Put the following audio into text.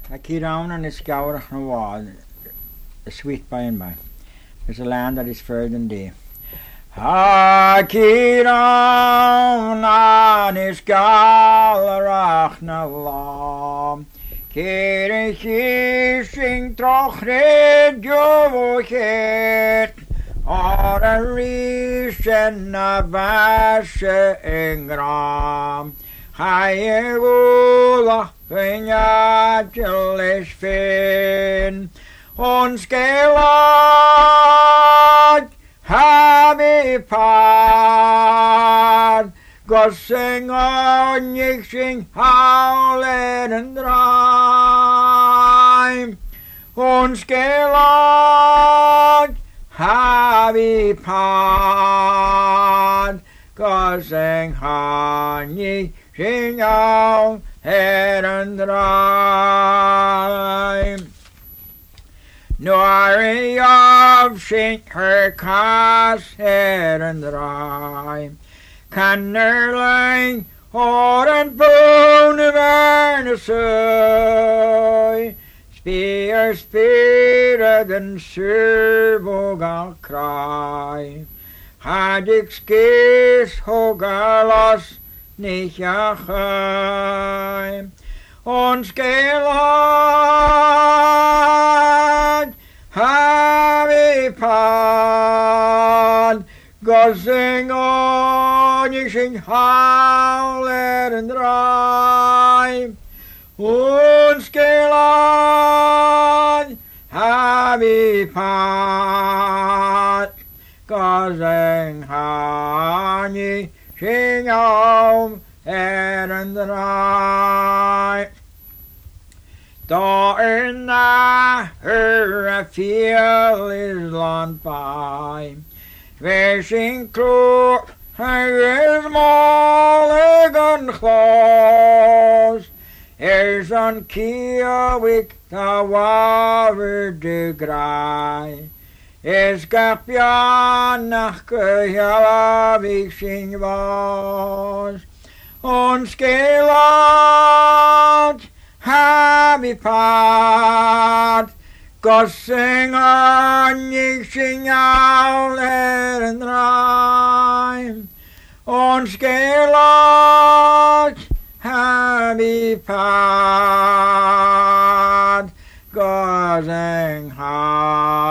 I keep down on this gower on the wall, the sweet by and by. There's a land that is further than day. I keep down on this gower na wall. Keer sing troch red jovoket. Or a reason a vashe ingram. Haiegola vinja tjulles fin. Ons gelag habi pad. Gossing on sing howlen and dry. Ons gelag habi pad. Gossing honey sing out her and dry. Nori of sing her cast her and dry. Cannerling or and bone of Ernesoi. Spear spirit and servogal cry. Hadik skis hogalos nicht achai. Ons gelag habi pad. Gossing on sing howler and dry. Ons gelag habi pad. Gossing honey sing on and dry. Daarna her fiel is land by. Wishing crew her small gun close. Here's on Kiawik the water de grai. Is gapian nach gehalavik sing was. Ons gelag habi pad. Gossing on sing out and rhyme. Ons gelag habi pad. Gossing